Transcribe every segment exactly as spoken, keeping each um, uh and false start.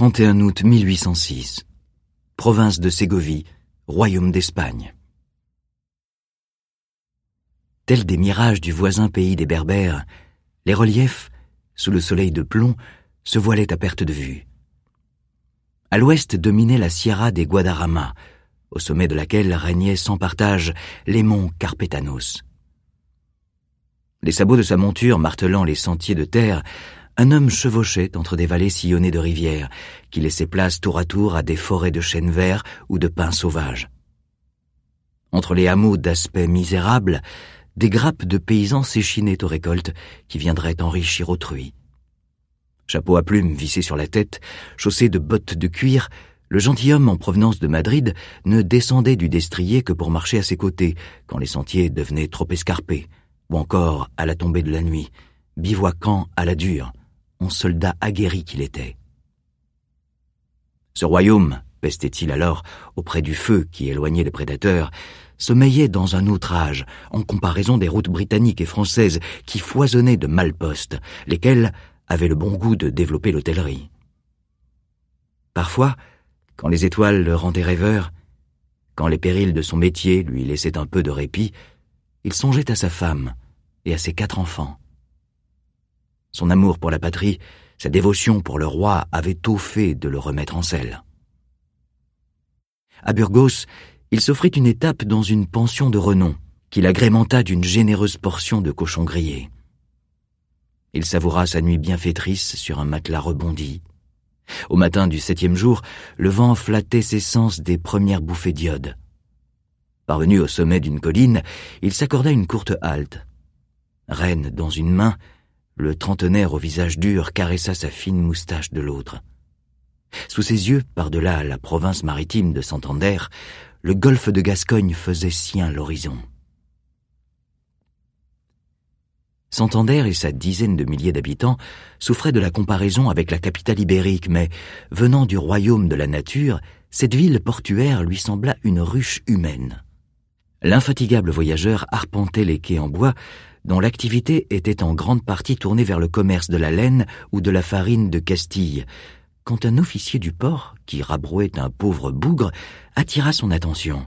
trente et un août mille huit cent six. Province de Ségovie, Royaume d'Espagne. Tels des mirages du voisin pays des Berbères, les reliefs, sous le soleil de plomb, se voilaient à perte de vue. À l'ouest dominait la Sierra des Guadarrama, au sommet de laquelle régnaient sans partage les monts Carpetanos. Les sabots de sa monture martelant les sentiers de terre, un homme chevauchait entre des vallées sillonnées de rivières, qui laissaient place tour à tour à des forêts de chênes verts ou de pins sauvages. Entre les hameaux d'aspect misérable, des grappes de paysans s'échinaient aux récoltes qui viendraient enrichir autrui. Chapeau à plumes vissé sur la tête, chaussé de bottes de cuir, le gentilhomme en provenance de Madrid ne descendait du destrier que pour marcher à ses côtés, quand les sentiers devenaient trop escarpés, ou encore à la tombée de la nuit, bivouaquant à la dure, en soldat aguerri qu'il était. Ce royaume, pestait-il alors auprès du feu qui éloignait les prédateurs, sommeillait dans un autre âge, en comparaison des routes britanniques et françaises qui foisonnaient de malpostes, lesquels avaient le bon goût de développer l'hôtellerie. Parfois, quand les étoiles le rendaient rêveur, quand les périls de son métier lui laissaient un peu de répit, il songeait à sa femme et à ses quatre enfants. Son amour pour la patrie, sa dévotion pour le roi avaient tôt fait de le remettre en selle. À Burgos, il s'offrit une étape dans une pension de renom, qu'il agrémenta d'une généreuse portion de cochon grillé. Il savoura sa nuit bienfaitrice sur un matelas rebondi. Au matin du septième jour, le vent flattait ses sens des premières bouffées d'iode. Parvenu au sommet d'une colline, il s'accorda une courte halte. Reine dans une main, le trentenaire au visage dur caressa sa fine moustache de l'autre. Sous ses yeux, par-delà la province maritime de Santander, le golfe de Gascogne faisait sien l'horizon. Santander et sa dizaine de milliers d'habitants souffraient de la comparaison avec la capitale ibérique, mais, venant du royaume de la nature, cette ville portuaire lui sembla une ruche humaine. L'infatigable voyageur arpentait les quais en bois, dont l'activité était en grande partie tournée vers le commerce de la laine ou de la farine de Castille, quand un officier du port, qui rabrouait un pauvre bougre, attira son attention.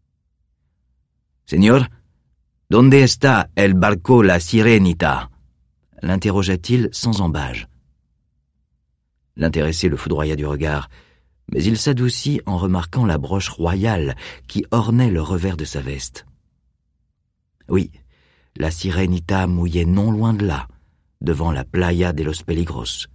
« Señor, donde está el barco la Sirenita ?» l'interrogea-t-il sans embâge. L'intéressé le foudroya du regard, mais il s'adoucit en remarquant la broche royale qui ornait le revers de sa veste. Oui, la Sirenita mouillait non loin de là, devant la playa de los Peligros.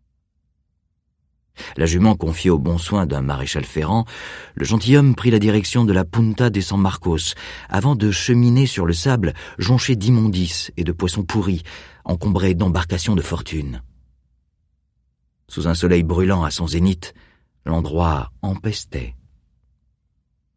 La jument confiée au bon soin d'un maréchal ferrant, le gentilhomme prit la direction de la Punta de San Marcos, avant de cheminer sur le sable jonché d'immondices et de poissons pourris, encombré d'embarcations de fortune. Sous un soleil brûlant à son zénith, l'endroit empestait.